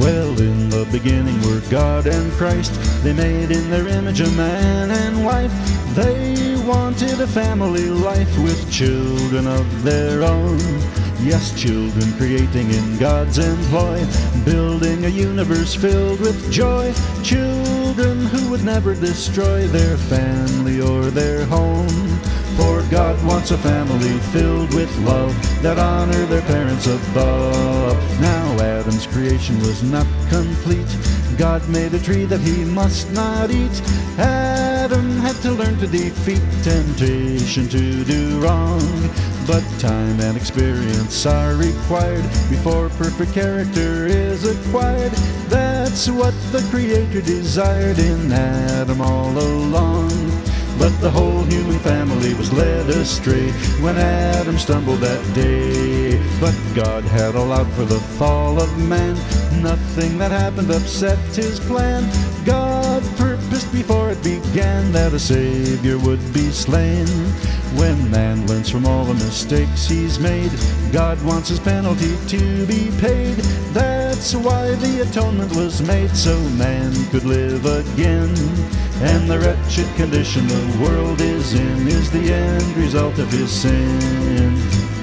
Well, in the beginning were God and Christ. They made in their image a man and wife. They wanted a family life with children of their own. Yes, children creating in God's employ, building a universe filled with joy. Children who would never destroy their family or their home. For God wants a family filled with love that honor their parents above. Now Adam's creation was not complete. God made a tree that he must not eat. Adam had to learn to defeat temptation to do wrong. But time and experience are required before perfect character is acquired. That's what the Creator desired in Adam all along. But the whole human family was led astray when Adam stumbled that day. But God had allowed for the fall of man. Nothing that happened upset his plan. God purposed before it began that a Savior would be slain. When man learns from all the mistakes he's made, God wants his penalty to be paid. That's why the atonement was made, so man could live again. And the wretched condition the world is in is the end result of his sin.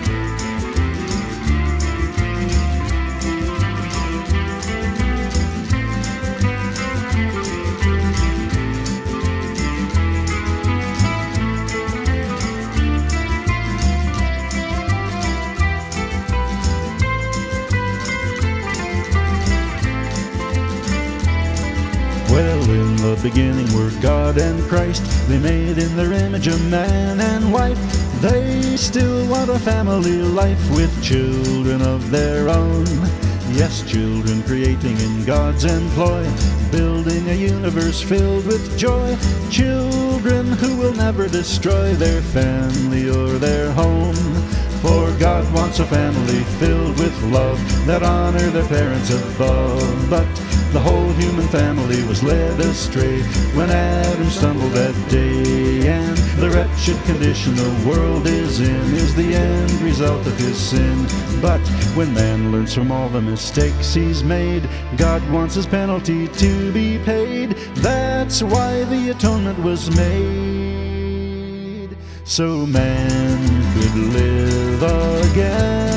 Well, in the beginning were God and Christ. They made in their image a man and wife. They still want a family life with children of their own. Yes, children creating in God's employ, building a universe filled with joy. Children who will never destroy their family or their home. For God wants a family filled with love that honor their parents above. But the whole human family was led astray when Adam stumbled that day. And the wretched condition the world is in is the end result of his sin. But when man learns from all the mistakes he's made, God wants his penalty to be paid. That's why the atonement was made, so man could live again.